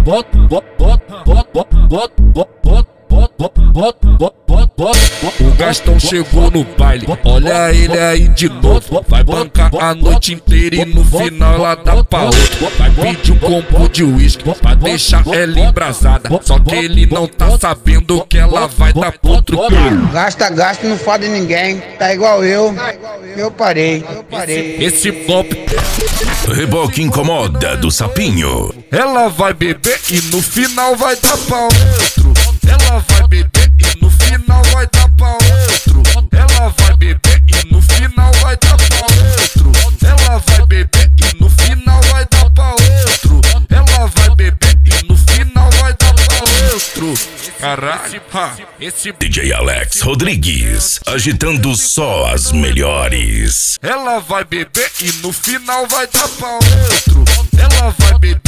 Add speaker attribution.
Speaker 1: O Gastão chegou no baile, olha ele aí de novo. Vai bancar a noite inteira e no final ela dá pra outro. Vai pedir um combo de uísque pra deixar ela embrasada. Só que ele não tá sabendo que ela vai dar pro outro.
Speaker 2: Gasta, não fode ninguém. Tá igual eu parei.
Speaker 1: Esse golpe
Speaker 3: Reboque incomoda do Sapinho.
Speaker 1: ela vai beber e no final vai dar pra outro. Ela vai beber e no final vai dar pra outro. Ela vai beber e no final vai dar pra outro. Ela vai beber e no final vai dar pra outro. Ela vai beber e no final vai dar pra outro. Caralho, esse
Speaker 3: DJ Alex Rodrigues, agitando só as melhores.
Speaker 1: ela vai beber e no final vai dar pra outro. Ela vai beber